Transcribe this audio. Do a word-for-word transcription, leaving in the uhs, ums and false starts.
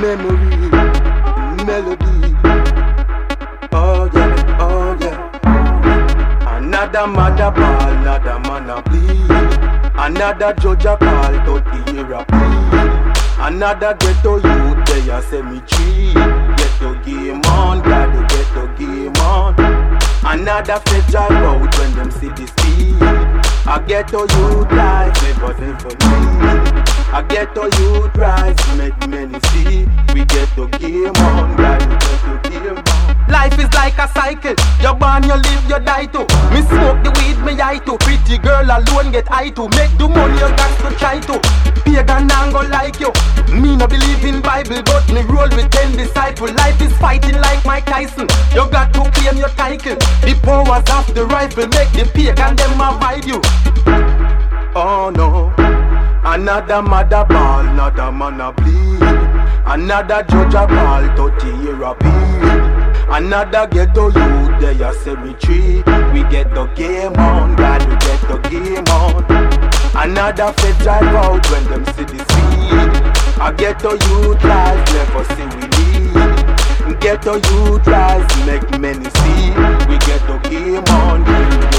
memory, melody. Oh yeah, oh yeah. Another mother ball, another man a bleed. Another judge a call, thirty year a plea. Another ghetto youth, they a cemetery. Get the game on, gotta get the game on. Another federal road when them see the speed. I get to youth life, never for me. I get to youth rise, make many see. We get the game on, gotta get the game on. Life is like a cycle, you born, you live, you die too. Me smoke the weed, me eye to. Pretty girl alone get high to. Make the money you got to try to. Pagan and go like you. Me no believe in Bible, but me roll with ten disciples. Life is fighting like Mike Tyson. You got to claim your title. The powers of the rifle make the pagan them avoid you. Oh no, another mother ball, another man a bleed. Another judge a ball, thirty year a beat. Another ghetto youth, they a cemetery. We get the game on, gotta get the game on. Another fed drive out when them see the seed. I get the youth life, never see we lead. Get the youth rise, make many see. We get the game on.